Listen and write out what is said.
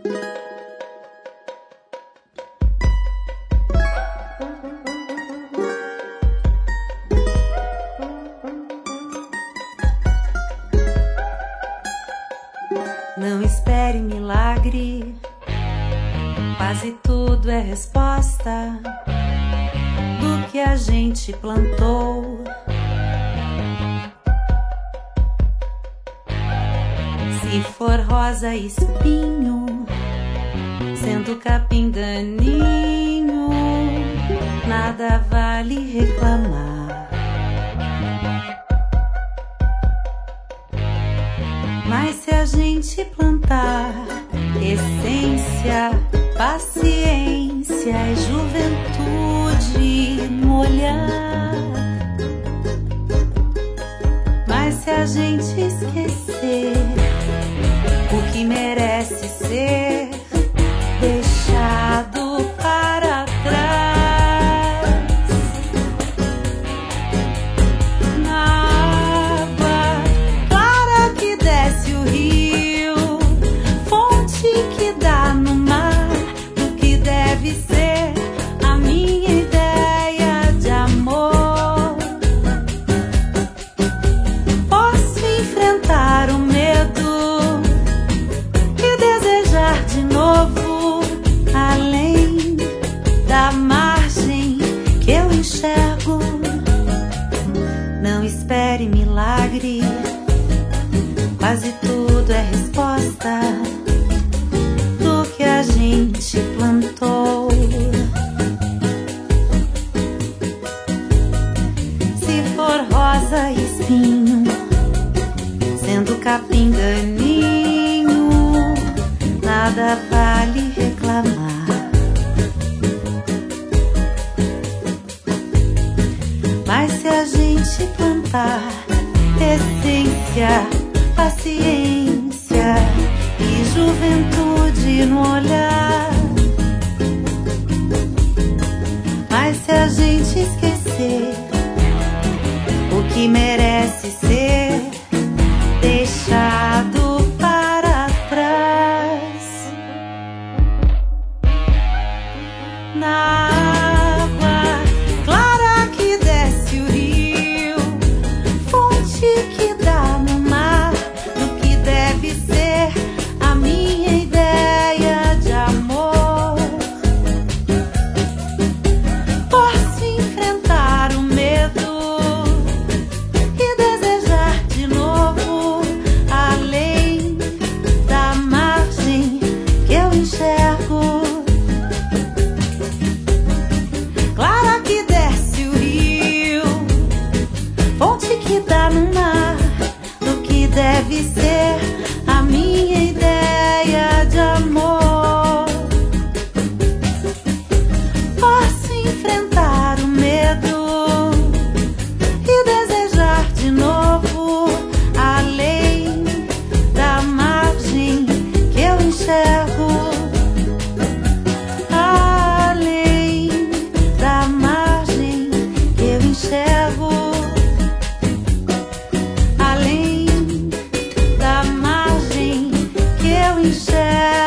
Não espere milagre, quase tudo é resposta do que a gente plantou. Se for rosa, espinho, sendo capim daninho, nada vale reclamar. Mas se a gente plantar essência, paciência e juventude no olhar, mas se a gente esquecer o que merece ser deixado para trás, na água clara que desce o rio, fonte que dá no mar, o que deve ser a minha ideia de amor. Posso enfrentar o medo e desejar de novo, além da margem que eu enxergo. Não espere milagre, quase tudo é resposta do que a gente plantou. Se for rosa e espinho, sendo capim daninho, nada vale reclamar. Mas se a gente plantar essência, paciência e juventude no olhar, mas se a gente esquecer o que merece ser deixado para trás, na água clara que desce o rio, fonte que dá no mar, do que deve ser a minha ideia de amor. Posso enfrentar o medo e desejar de novo, além da margem que eu enxergo. Clara que desce o rio, fonte que dá no mar, do que deve ser a minha ideia de amor. Posso enfrentar o medo e desejar de novo, além da margem que eu enxergo, além da margem que eu enxergo, além da margem que eu enxergo.